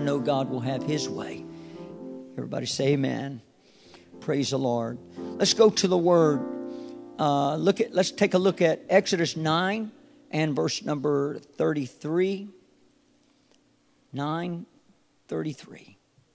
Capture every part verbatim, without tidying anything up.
know God will have His way. Everybody say amen. Praise the Lord. Let's go to the Word. Uh, look at. Let's take a look at Exodus nine and verse number thirty-three. nine thirty-three.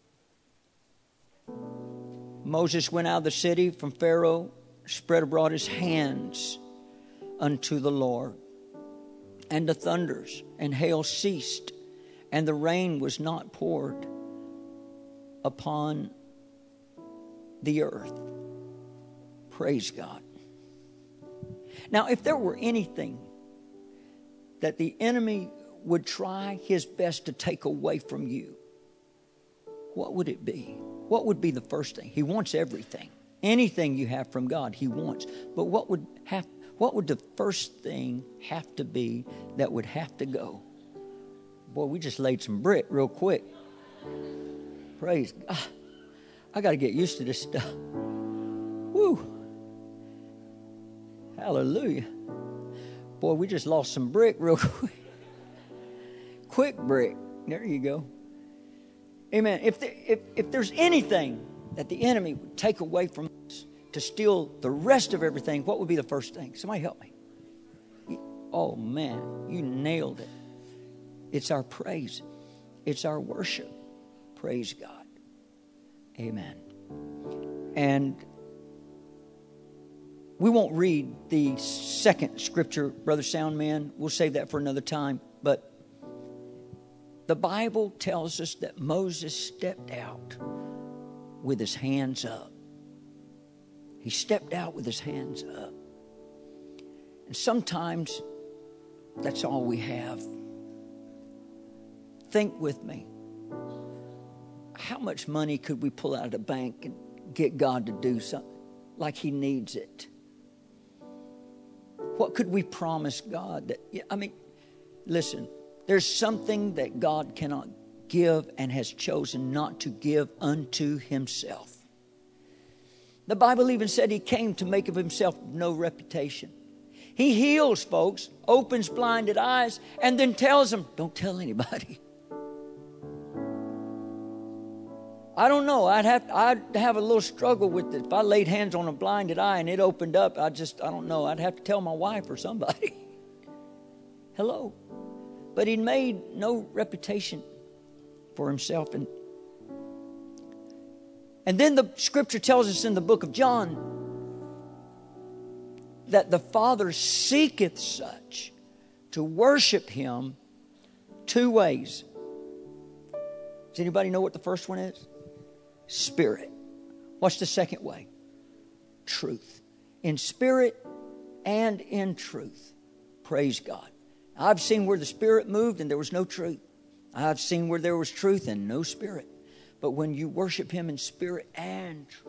Moses went out of the city from Pharaoh, spread abroad his hands unto the Lord. And the thunders and hail ceased, and the rain was not poured upon the earth. Praise God. Now, if there were anything that the enemy would try his best to take away from you, what would it be? What would be the first thing? He wants everything. Anything you have from God, He wants. But what would have what would the first thing have to be that would have to go? Boy, we just laid some brick real quick. Praise God. I got to get used to this stuff. Woo. Hallelujah. Boy, we just lost some brick real quick. Quick brick. There you go. Amen. If, there, if, if there's anything that the enemy would take away from us to steal the rest of everything, what would be the first thing? Somebody help me. Oh, man, you nailed it. It's our praise. It's our worship. Praise God. Amen. And we won't read the second scripture, Brother Soundman. We'll save that for another time. But the Bible tells us that Moses stepped out with his hands up. He stepped out with his hands up. And sometimes that's all we have. Think with me. How much money could we pull out of the bank and get God to do something like He needs it? What could we promise God that, I mean, listen, there's something that God cannot give and has chosen not to give unto Himself. The Bible even said He came to make of Himself no reputation. He heals folks, opens blinded eyes, and then tells them, don't tell anybody. I don't know. I'd have I'd have a little struggle with it. If I laid hands on a blinded eye and it opened up, I just, I don't know. I'd have to tell my wife or somebody. Hello. But He made no reputation for Himself. And, and then the scripture tells us in the book of John that the Father seeketh such to worship Him two ways. Does anybody know what the first one is? Spirit. What's the second way? Truth. In spirit and in truth. Praise God. I've seen where the Spirit moved and there was no truth. I've seen where there was truth and no Spirit. But when you worship Him in spirit and truth,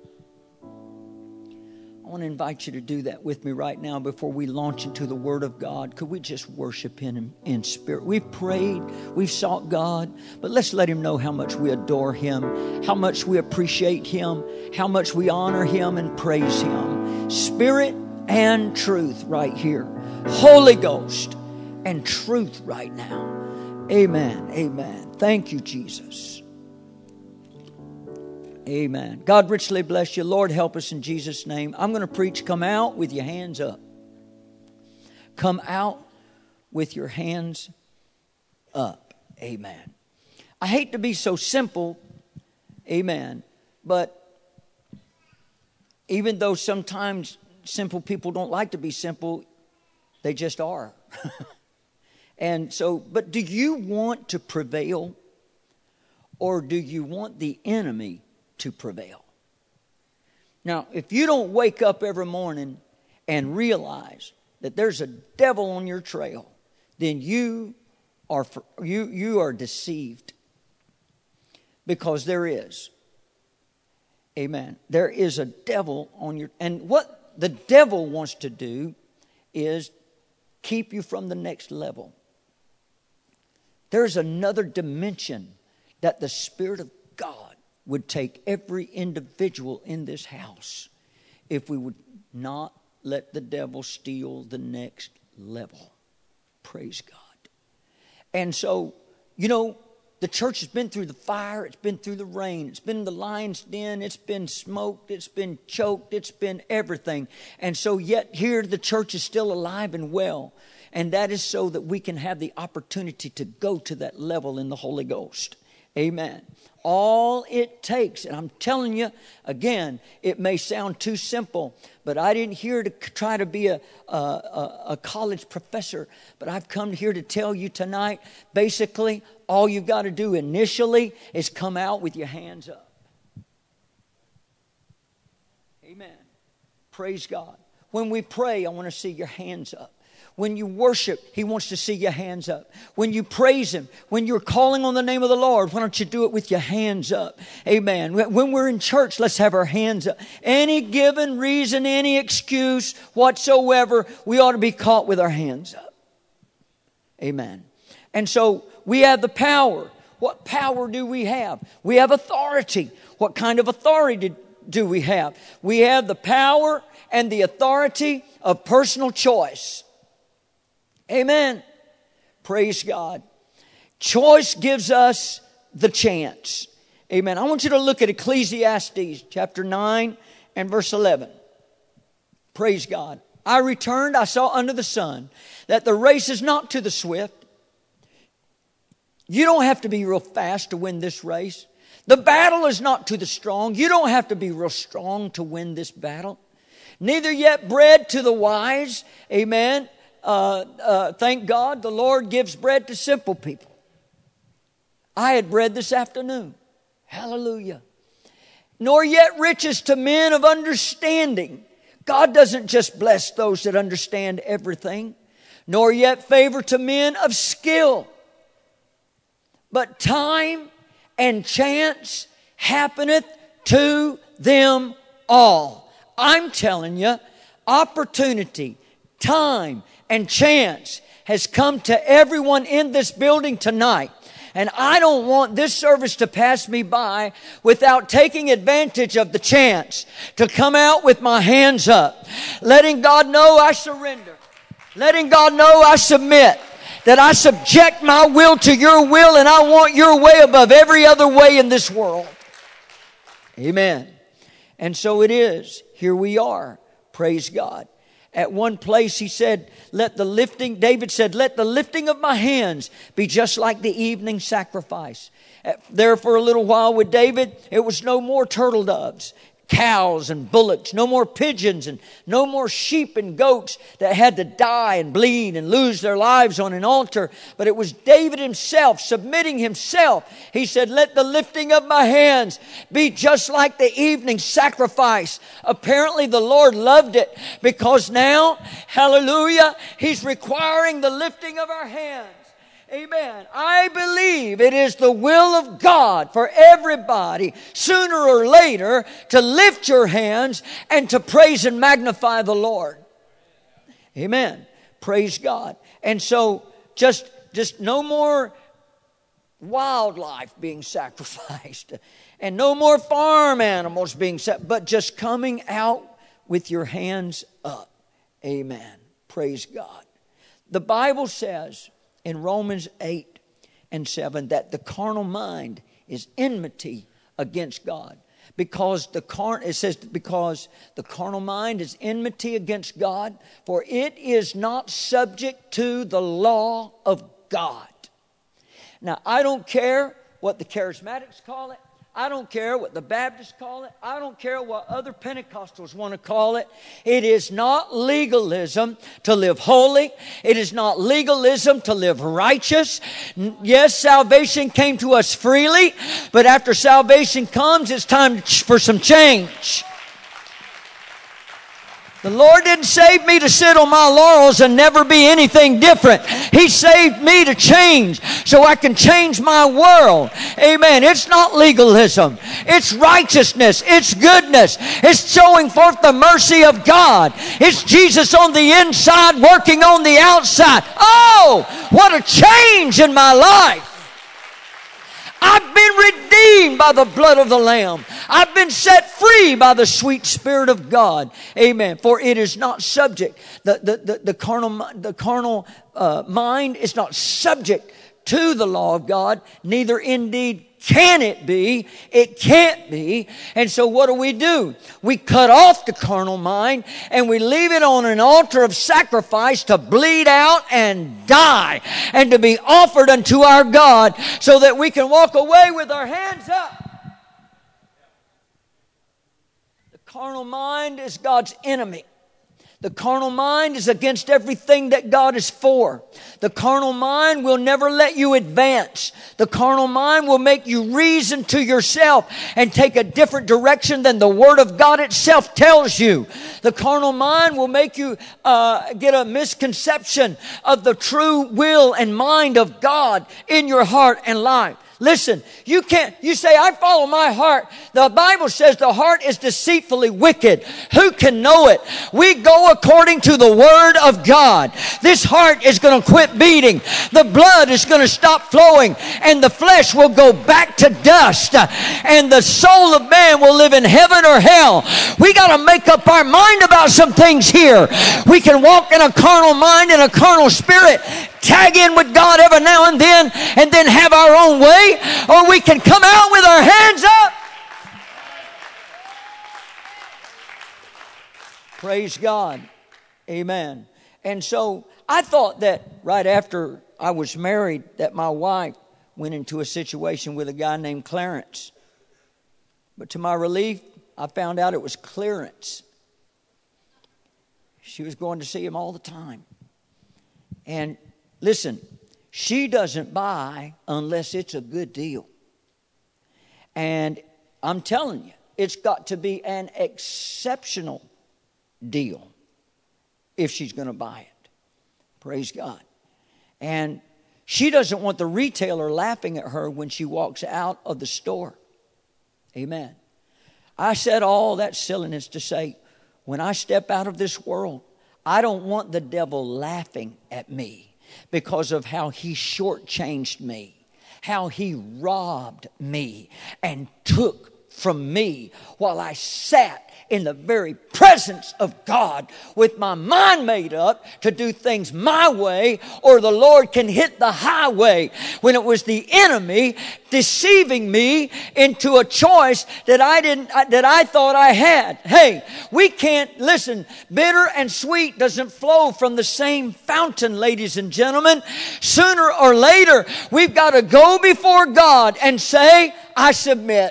I want to invite you to do that with me right now before we launch into the Word of God. Could we just worship Him in spirit? We've prayed, we've sought God, but let's let Him know how much we adore Him, how much we appreciate Him, how much we honor Him and praise Him. Spirit and truth right here. Holy Ghost and truth right now. Amen. Amen. Thank you, Jesus. Amen. God richly bless you. Lord, help us in Jesus' name. I'm going to preach. Come out with your hands up. Come out with your hands up. Amen. I hate to be so simple. Amen. But even though sometimes simple people don't like to be simple, they just are. And so, but do you want to prevail, or do you want the enemy to prevail? Now, if you don't wake up every morning and realize that there's a devil on your trail, then you are you you are deceived, because there is. Amen. There is a devil on your, and what the devil wants to do is keep you from the next level. There's another dimension that the Spirit of God would take every individual in this house if we would not let the devil steal the next level. Praise God. And so, you know, The church has been through the fire. It's been through the rain. It's been the lion's den. It's been smoked. It's been choked. It's been everything. And so yet here the church is still alive and well. And that is so that we can have the opportunity to go to that level in the Holy Ghost. Amen. All it takes, and I'm telling you, again, it may sound too simple, but I didn't here to try to be a, a, a college professor, but I've come here to tell you tonight, basically, all you've got to do initially is come out with your hands up. Amen. Praise God. When we pray, I want to see your hands up. When you worship, He wants to see your hands up. When you praise Him, when you're calling on the name of the Lord, why don't you do it with your hands up? Amen. When we're in church, let's have our hands up. Any given reason, any excuse whatsoever, we ought to be caught with our hands up. Amen. And so we have the power. What power do we have? We have authority. What kind of authority do we have? We have the power and the authority of personal choice. Amen. Praise God. Choice gives us the chance. Amen. I want you to look at Ecclesiastes chapter nine and verse eleven. Praise God. I returned, I saw under the sun that the race is not to the swift. You don't have to be real fast to win this race. The battle is not to the strong. You don't have to be real strong to win this battle. Neither yet bread to the wise. Amen. Uh, uh, thank God the Lord gives bread to simple people. I had bread this afternoon. Hallelujah. Nor yet riches to men of understanding. God doesn't just bless those that understand everything. Nor yet favor to men of skill. But time and chance happeneth to them all. I'm telling you, opportunity, time, and chance has come to everyone in this building tonight. And I don't want this service to pass me by without taking advantage of the chance to come out with my hands up. Letting God know I surrender. Letting God know I submit. That I subject my will to your will and I want your way above every other way in this world. Amen. And so it is. Here we are. Praise God. At one place he said, let the lifting, David said, let the lifting of my hands be just like the evening sacrifice. There for a little while with David, it was no more turtle doves, cows and bullocks, no more pigeons and no more sheep and goats that had to die and bleed and lose their lives on an altar. But it was David himself submitting himself. He said, let the lifting of my hands be just like the evening sacrifice. Apparently the Lord loved it because now, hallelujah, He's requiring the lifting of our hands. Amen. I believe it is the will of God for everybody sooner or later to lift your hands and to praise and magnify the Lord. Amen. Praise God. And so just, just no more wildlife being sacrificed and no more farm animals being sacrificed, but just coming out with your hands up. Amen. Praise God. The Bible says in Romans eight and seven that the carnal mind is enmity against God. Because the car, it says because the carnal mind is enmity against God, for it is not subject to the law of God. Now, I don't care what the charismatics call it. I don't care what the Baptists call it. I don't care what other Pentecostals want to call it. It is not legalism to live holy. It is not legalism to live righteous. Yes, salvation came to us freely, but after salvation comes, it's time for some change. The Lord didn't save me to sit on my laurels and never be anything different. He saved me to change so I can change my world. Amen. It's not legalism. It's righteousness. It's goodness. It's showing forth the mercy of God. It's Jesus on the inside working on the outside. Oh, what a change in my life. I've been redeemed by the blood of the Lamb. I've been set free by the sweet Spirit of God. Amen. For it is not subject. The, the, the, the carnal, the carnal uh, mind is not subject to the law of God, neither indeed can it be. It can't be. And so what do we do? We cut off the carnal mind and we leave it on an altar of sacrifice to bleed out and die and to be offered unto our God so that we can walk away with our hands up. The carnal mind is God's enemy. The carnal mind is against everything that God is for. The carnal mind will never let you advance. The carnal mind will make you reason to yourself and take a different direction than the Word of God itself tells you. The carnal mind will make you uh, get a misconception of the true will and mind of God in your heart and life. Listen, you can't, you say, I follow my heart. The Bible says the heart is deceitfully wicked. Who can know it? We go according to the Word of God. This heart is going to quit beating. The blood is going to stop flowing. And the flesh will go back to dust. And the soul of man will live in heaven or hell. We got to make up our mind about some things here. We can walk in a carnal mind and a carnal spirit, tag in with God every now and then, and then have our own way, or we can come out with our hands up. Praise God. Amen. And so I thought that right after I was married, that my wife went into a situation with a guy named Clarence. But to my relief, I found out it was Clearance. She was going to see him all the time. And listen, she doesn't buy unless it's a good deal. And I'm telling you, it's got to be an exceptional deal if she's going to buy it. Praise God. And she doesn't want the retailer laughing at her when she walks out of the store. Amen. I said all that silliness to say, when I step out of this world, I don't want the devil laughing at me because of how he shortchanged me, how he robbed me and took from me while I sat in the very presence of God with my mind made up to do things my way, or the Lord can hit the highway, when it was the enemy deceiving me into a choice that I didn't, that I thought I had. Hey, we can't, listen, bitter and sweet doesn't flow from the same fountain, ladies and gentlemen. Sooner or later, we've got to go before God and say, I submit.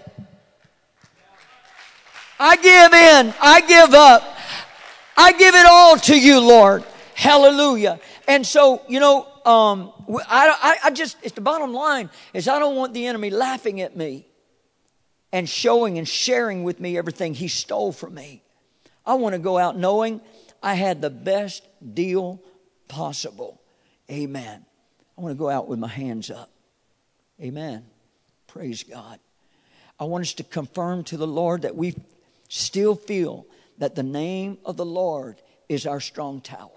I give in. I give up. I give it all to you, Lord. Hallelujah. And so, you know, um, I, I, I just, it's the bottom line is I don't want the enemy laughing at me and showing and sharing with me everything he stole from me. I want to go out knowing I had the best deal possible. Amen. I want to go out with my hands up. Amen. Praise God. I want us to confirm to the Lord that we still feel that the name of the Lord is our strong tower.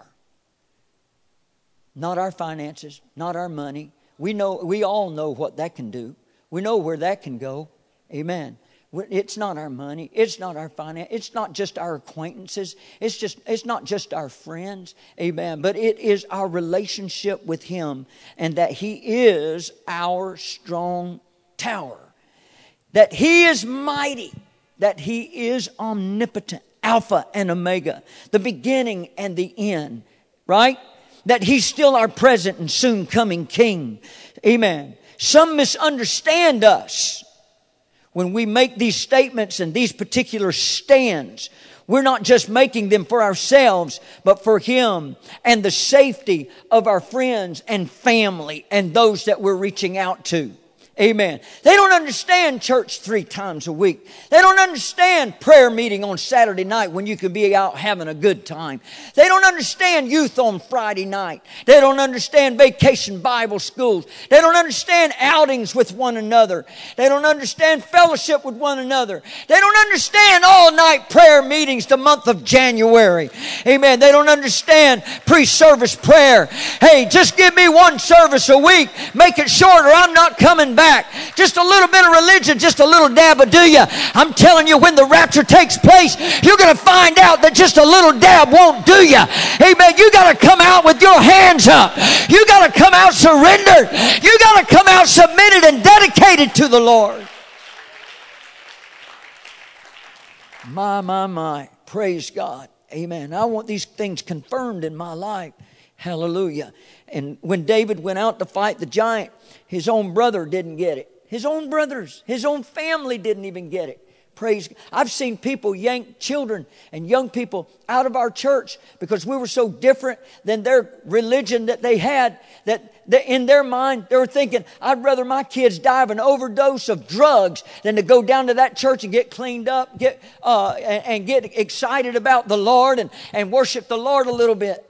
Not our finances, not our money. We know, we all know what that can do. We know where that can go. Amen. It's not our money. It's not our finance. It's not just our acquaintances. It's just, it's not just our friends. Amen. But it is our relationship with Him, and that He is our strong tower. That He is mighty. That He is omnipotent, Alpha and Omega, the beginning and the end, right? That He's still our present and soon coming King. Amen. Some misunderstand us when we make these statements and these particular stands. We're not just making them for ourselves, but for Him and the safety of our friends and family and those that we're reaching out to. Amen. They don't understand church three times a week. They don't understand prayer meeting on Saturday night when you can be out having a good time. They don't understand youth on Friday night. They don't understand vacation Bible schools. They don't understand outings with one another. They don't understand fellowship with one another. They don't understand all-night prayer meetings the month of January. Amen. They don't understand pre-service prayer. Hey, just give me one service a week. Make it shorter. I'm not coming back. back. Just a little bit of religion, just a little dab of do ya. I'm telling you, when the rapture takes place, you're going to find out that just a little dab won't do ya. Amen. You got to come out with your hands up. You got to come out surrendered. You got to come out submitted and dedicated to the Lord. My, my, my. Praise God. Amen. I want these things confirmed in my life. Hallelujah. And when David went out to fight the giant, his own brother didn't get it. His own brothers, his own family didn't even get it. Praise God. I've seen people yank children and young people out of our church because we were so different than their religion that they had, that in their mind they were thinking, I'd rather my kids die of an overdose of drugs than to go down to that church and get cleaned up, get uh, and, and get excited about the Lord and, and worship the Lord a little bit.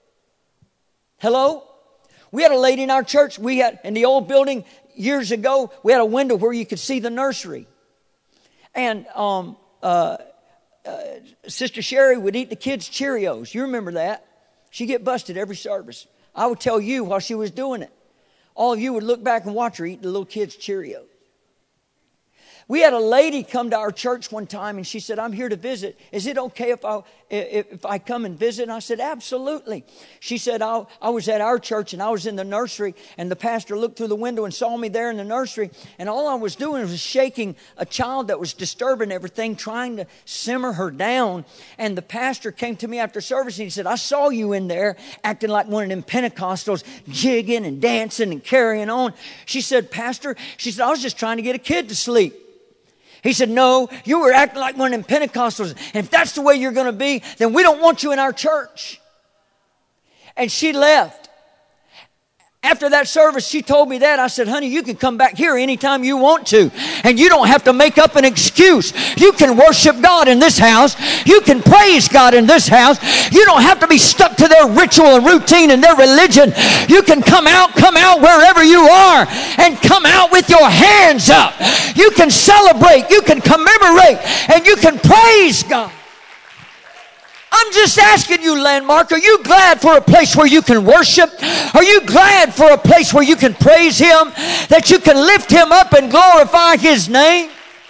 Hello? We had a lady in our church. We had in the old building years ago, we had a window where you could see the nursery. And um, uh, uh, Sister Sherry would eat the kids' Cheerios. You remember that? She'd get busted every service. I would tell you while she was doing it. All of you would look back and watch her eat the little kids' Cheerios. We had a lady come to our church one time and she said, I'm here to visit. Is it okay if I if, if I come and visit? And I said, absolutely. She said, I, I was at our church and I was in the nursery and the pastor looked through the window and saw me there in the nursery. And all I was doing was shaking a child that was disturbing everything, trying to simmer her down. And the pastor came to me after service and he said, I saw you in there acting like one of them Pentecostals, jigging and dancing and carrying on. She said, Pastor, she said, I was just trying to get a kid to sleep. He said, no, you were acting like one of them Pentecostals. And if that's the way you're going to be, then we don't want you in our church. And she left. After that service, she told me that. I said, honey, you can come back here anytime you want to. And you don't have to make up an excuse. You can worship God in this house. You can praise God in this house. You don't have to be stuck to their ritual and routine and their religion. You can come out, come out wherever you are and come out with your hands up. You can celebrate. You can commemorate. And you can praise God. I'm just asking you, Landmark, are you glad for a place where you can worship? Are you glad for a place where you can praise Him? That you can lift Him up and glorify His name?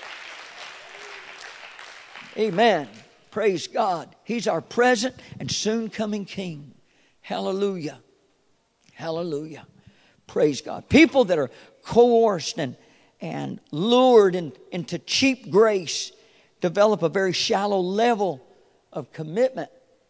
Amen. Praise God. He's our present and soon coming King. Hallelujah. Hallelujah. Praise God. People that are coerced and, and lured in, into cheap grace develop a very shallow level of commitment,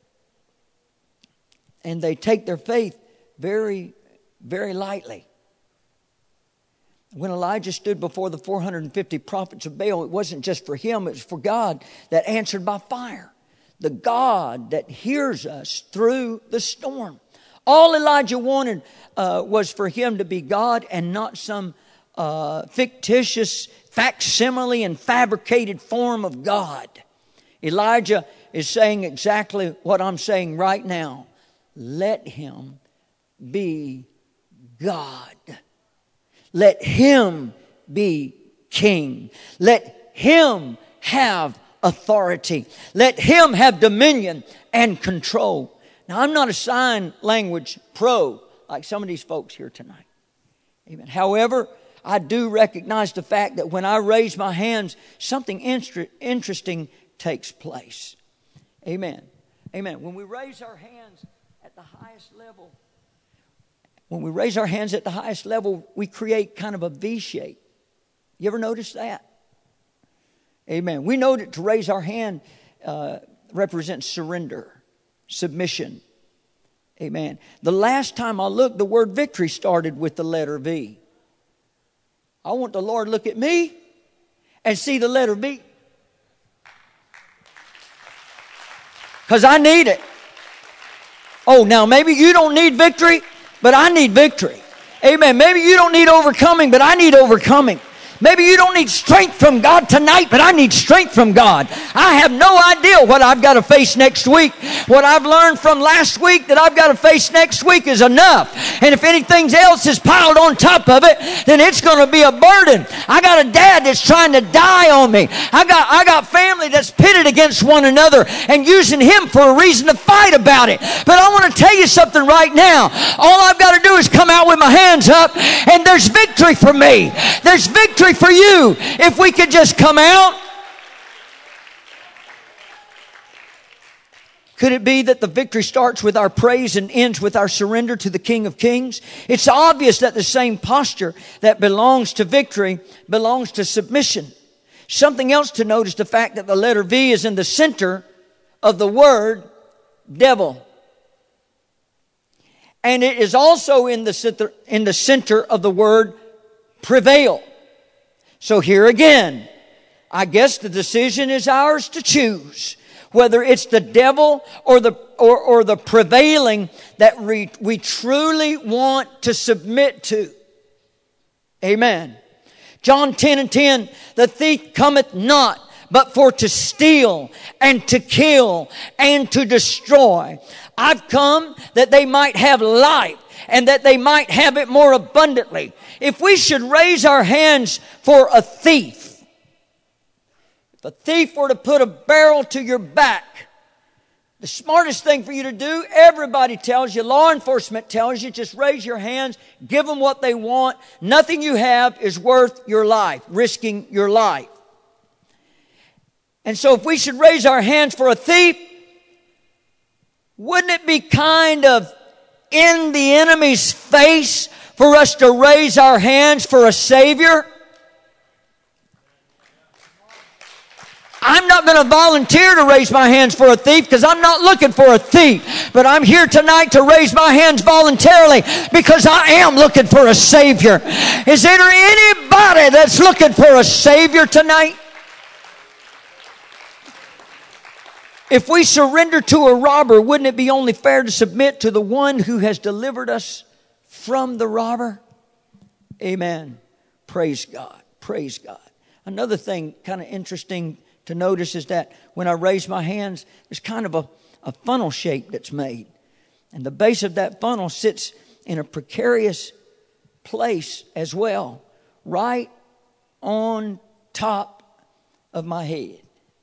and they take their faith very, very lightly. When Elijah stood before the four hundred fifty prophets of Baal, it wasn't just for him, it was for God that answered by fire. The God that hears us through the storm. All Elijah wanted uh, was for him to be God and not some uh, fictitious facsimile and fabricated form of God. Elijah is saying exactly what I'm saying right now. Let Him be God. Let Him be King. Let Him have authority. Let Him have dominion and control. Now, I'm not a sign language pro like some of these folks here tonight. Amen. However, I do recognize the fact that when I raise my hands, something inter- interesting takes place. Amen. Amen. When we raise our hands at the highest level, when we raise our hands at the highest level, we create kind of a V shape. You ever notice that? Amen. We know that to raise our hand uh, represents surrender, submission. Amen. The last time I looked, the word victory started with the letter V. I want the Lord to look at me and see the letter V. Because I need it. Oh, now maybe you don't need victory, but I need victory. Amen. Maybe you don't need overcoming, but I need overcoming. Maybe you don't need strength from God tonight, but I need strength from God. I have no idea what I've got to face next week. What I've learned from last week that I've got to face next week is enough. And if anything else is piled on top of it, then it's going to be a burden. I got a dad that's trying to die on me. I got, I got family that's pitted against one another and using him for a reason to fight about it. But I want to tell you something right now. All I've got to do is come out with my hands up, and there's victory for me. There's victory for you if we could just come out. Could it be that the victory starts with our praise and ends with our surrender to the King of Kings? It's obvious that the same posture that belongs to victory belongs to submission. Something else to note is the fact that the letter V is in the center of the word devil. And it is also in the center, in the center of the word prevail. So here again, I guess the decision is ours to choose. Whether it's the devil or the or, or the prevailing that we, we truly want to submit to. Amen. John ten and ten, the thief cometh not, but for to steal and to kill and to destroy. I've come that they might have life and that they might have it more abundantly. If we should raise our hands for a thief, if a thief were to put a barrel to your back, the smartest thing for you to do, everybody tells you, law enforcement tells you, just raise your hands, give them what they want. Nothing you have is worth your life, risking your life. And so if we should raise our hands for a thief, wouldn't it be kind of in the enemy's face for us to raise our hands for a Savior? I'm not going to volunteer to raise my hands for a thief because I'm not looking for a thief. But I'm here tonight to raise my hands voluntarily because I am looking for a Savior. Is there anybody that's looking for a Savior tonight? If we surrender to a robber, wouldn't it be only fair to submit to the one who has delivered us from the robber? Amen. Praise God. Praise God. Another thing kind of interesting to notice is that when I raise my hands, there's kind of a, a funnel shape that's made. And the base of that funnel sits in a precarious place as well, right on top of my head.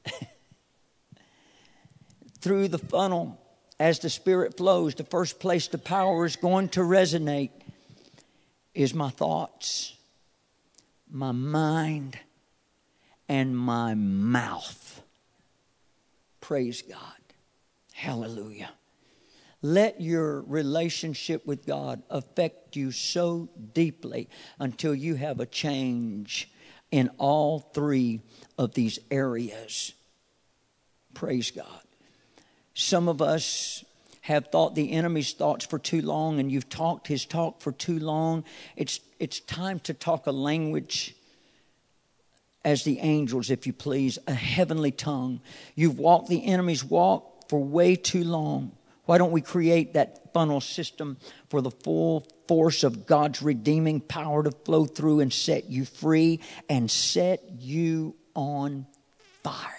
Through the funnel, as the Spirit flows, the first place the power is going to resonate is my thoughts, my mind, and my mouth. Praise God. Hallelujah. Let your relationship with God affect you so deeply until you have a change in all three of these areas. Praise God. Some of us have thought the enemy's thoughts for too long, and you've talked his talk for too long. It's, it's time to talk a language as the angels, if you please, a heavenly tongue. You've walked the enemy's walk for way too long. Why don't we create that funnel system for the full force of God's redeeming power to flow through and set you free and set you on fire?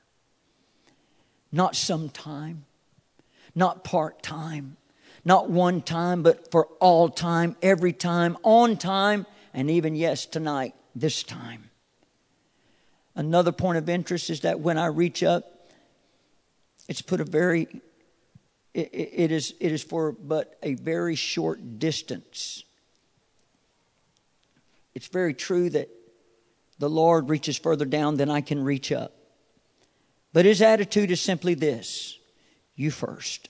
Not sometime, not part-time, not one time, but for all time, every time, on time, and even, yes, tonight, this time. Another point of interest is that when I reach up, it's put a very, it, it is it is for but a very short distance. It's very true that the Lord reaches further down than I can reach up. But his attitude is simply this: you first.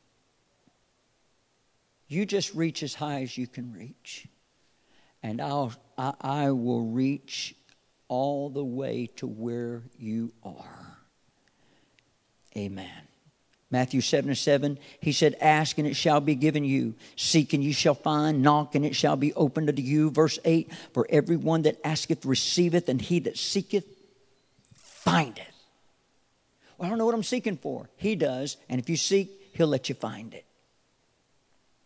You just reach as high as you can reach. And I'll, I, I will reach all the way to where you are. Amen. Matthew seven and seven, he said, ask and it shall be given you. Seek and you shall find. Knock and it shall be opened unto you. Verse eight, for everyone that asketh receiveth, and he that seeketh findeth. Well, I don't know what I'm seeking for. He does. And if you seek, he'll let you find it.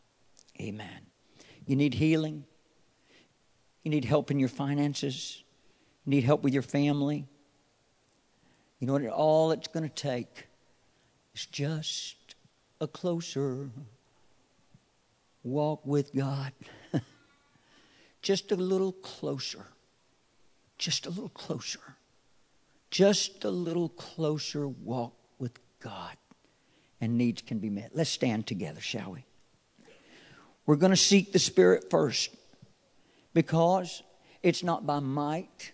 Amen. You need healing. You need help in your finances. Need help with your family? You know what? All it's going to take is just a closer walk with God. Just a little closer. Just a little closer. Just a little closer walk with God. And needs can be met. Let's stand together, shall we? We're going to seek the Spirit first. Because it's not by might,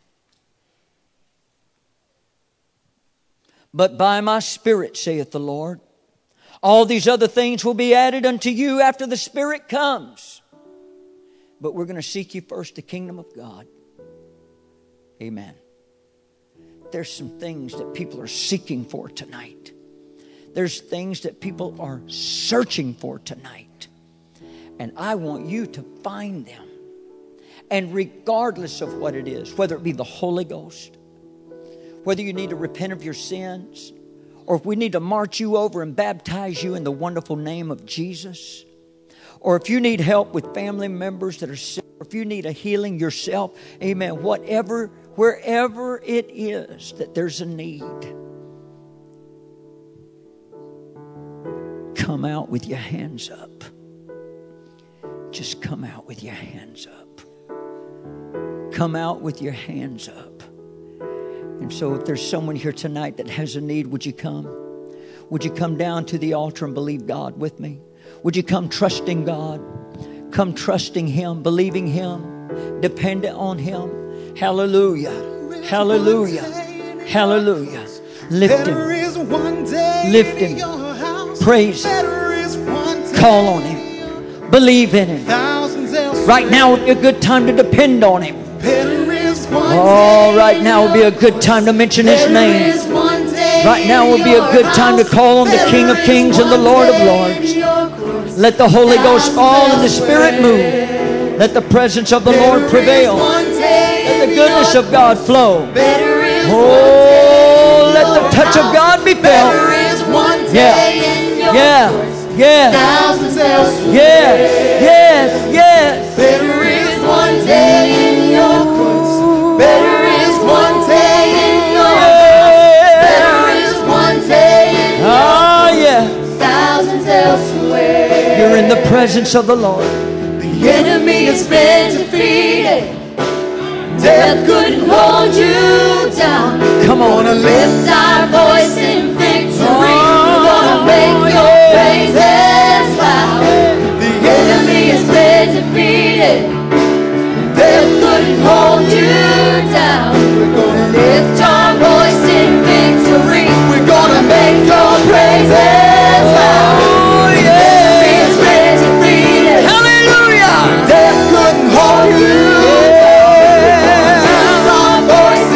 but by my Spirit, saith the Lord. All these other things will be added unto you after the Spirit comes. But we're going to seek you first, the kingdom of God. Amen. There's some things that people are seeking for tonight. There's things that people are searching for tonight. And I want you to find them. And regardless of what it is, whether it be the Holy Ghost, whether you need to repent of your sins, or if we need to march you over and baptize you in the wonderful name of Jesus, or if you need help with family members that are sick, or if you need a healing yourself, amen, whatever, wherever it is that there's a need, come out with your hands up. Just come out with your hands up. Come out with your hands up. And so if there's someone here tonight that has a need, would you come? Would you come down to the altar and believe God with me? Would you come trusting God? Come trusting Him, believing Him, dependent on Him. Hallelujah. Hallelujah. Hallelujah. Lift Him. Lift Him. Praise Him. Call on Him. Believe in Him. Right now would be a good time to depend on Him. Oh, right now would be a good time to mention His name. Right now would be a good time to call on the King of Kings and the Lord of Lords. Let the Holy Ghost fall and the Spirit move. Let the presence of the Lord prevail. Let the goodness of God flow. Oh, let the touch of God be felt. Yeah, yeah, yeah, yes, yes, yes. Better is one day in your courts. Better is one day in your house. Better is one day in your Ah, yeah. thousands elsewhere. You're in the presence of the Lord. The enemy has been defeated. Death couldn't hold you down. Come on. We're gonna lift our voice in victory. We're gonna make your praises loud. The enemy has been defeated. Death couldn't hold you down. We're gonna lift our voice in victory. We're gonna make your praises loud. Oh, The yeah. enemy has been defeated. Hallelujah. Death couldn't hold you down. Lift our voice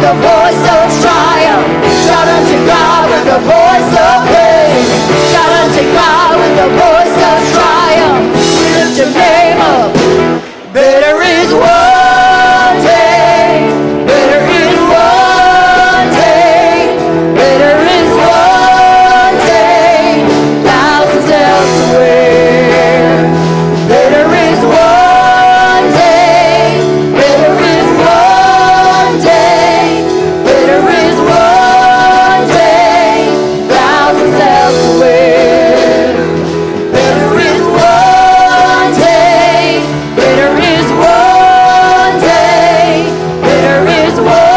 with the voice of triumph. Shout unto God with the voice of praise. Shout unto God with the voice of triumph. We lift your name up. Better is one day. Better is one day. Better is one day. Thousands elsewhere. Better is one day. Better is one day. Better is one day. Thousands elsewhere. Better is one day. Better is one day. Better is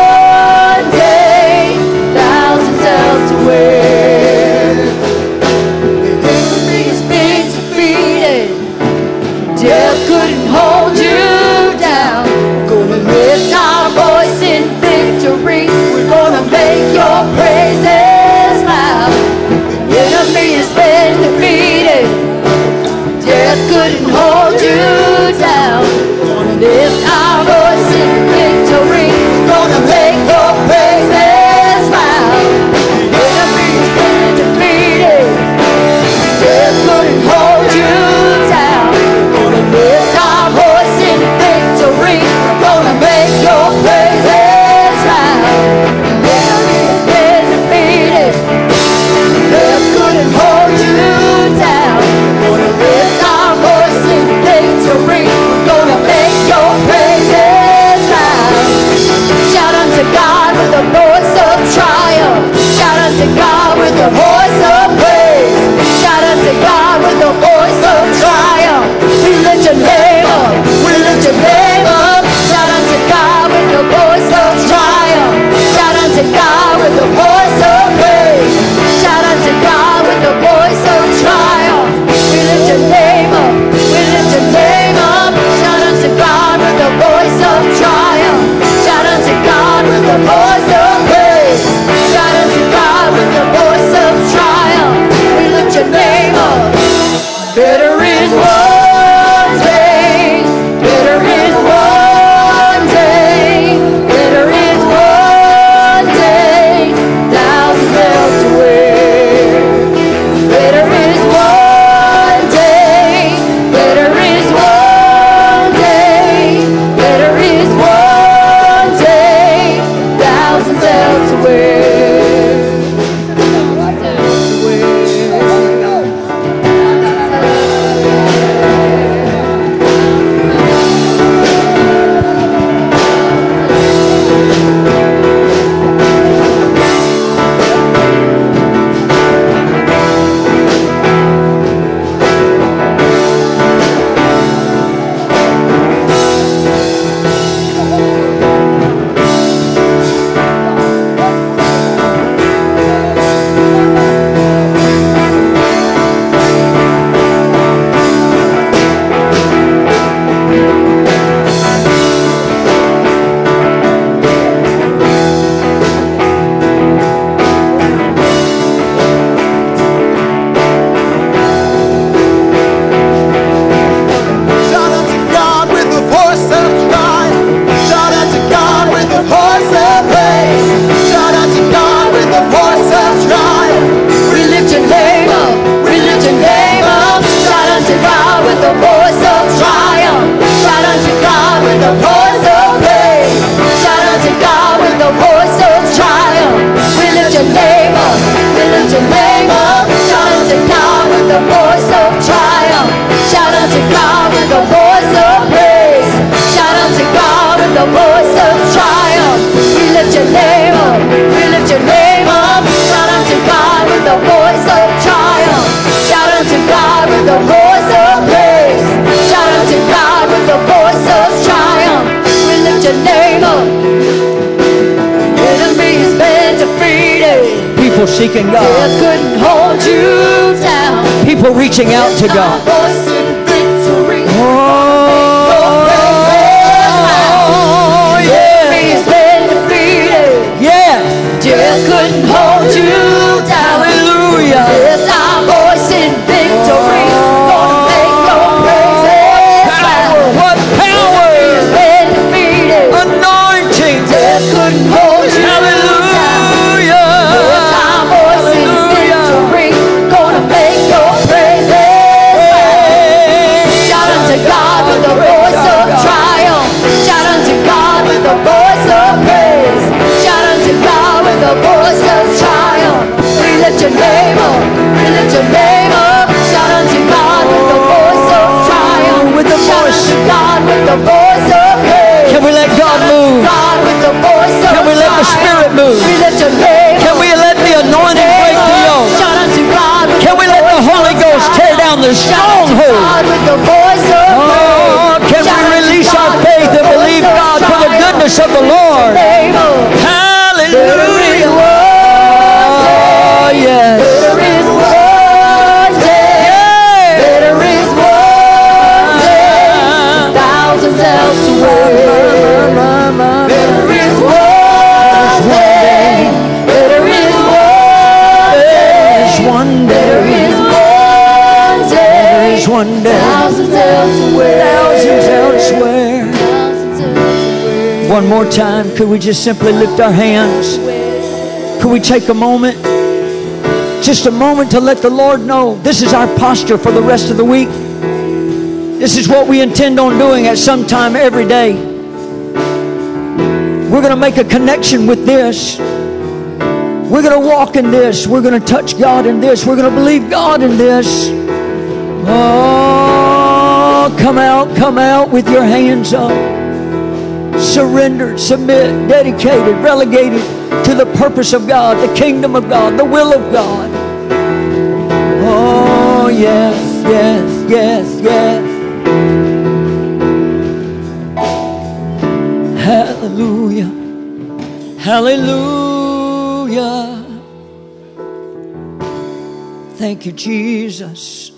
one day. Thousands elsewhere. The enemy's been defeated. Death couldn't hold you down. We're gonna lift our voice in victory. We're gonna make your praises loud. The enemy has been defeated. Death couldn't hold you down. We're gonna lift our voice in victory. We're gonna make your praises loud. The enemy has been defeated. Death couldn't hold you down. Gonna lift our voice in victory. We're gonna make your praises loud. The enemy has been defeated. Death couldn't hold you down. Gonna lift our voice in victory. We're gonna make your praises loud. Shout unto God with the voice of triumph. Shout unto God with the voice of praise. Shout unto God with the voice of triumph. We lift your name up. We lift your name up. Shout unto God with the voice of triumph. Shout unto God with the voice of praise. Shout unto God with the voice of triumph. We lift your name up. We lift your name up. Shout unto God with the voice of triumph. Shout unto God with the voice of praise. Shout unto God with the voice of triumph. We lift your name up. Better is one day. Better is one day. Better is one day. Thousands elsewhere. Better is one day. Better is one day. Better is one day. Thousands elsewhere. Shout unto God with the voice of triumph. Shout unto God with the voice of praise. Shout unto God with the voice of triumph. We lift your name up. We lift your name up. Shout unto God with the voice of triumph. Shout unto God with the voice of praise. Shout unto God with the voice of triumph. We lift your name up. We lift your name up. Shout unto God with the voice of triumph. Shout unto God with the voice of praise. Shout unto God with the voice of triumph. We lift your name up. We lift your name up. Shout unto God with the voice of triumph. Shout unto God with the voice of praise. Shout unto God with the voice of triumph. We lift your name up. The enemy has been defeated. People seeking Death God. couldn't hold you down. People reaching out to Our God. voice in victory. Oh, yeah. Enemy has been defeated. Yes. Death couldn't hold you down. Hallelujah. Lift our voice in victory. Gonna make your praises loud. What power. Enemy has been defeated. Anointing. Death couldn't hold you swear. my, my, my. There is one day. There is one day. There's one There day. is one day. There's one day. Thousands elsewhere. Thousands elsewhere. Thousands elsewhere. One more time, could we just simply lift our hands? Could we take a moment? Just a moment to let the Lord know this is our posture for the rest of the week. This is what we intend on doing at some time every day. We're going to make a connection with this. We're going to walk in this. We're going to touch God in this. We're going to believe God in this. Oh, come out, come out with your hands up. Surrendered, submit, dedicated, relegated to the purpose of God, the kingdom of God, the will of God. Oh, yes, yes, yes, yes. Hallelujah. Hallelujah. Thank you, Jesus.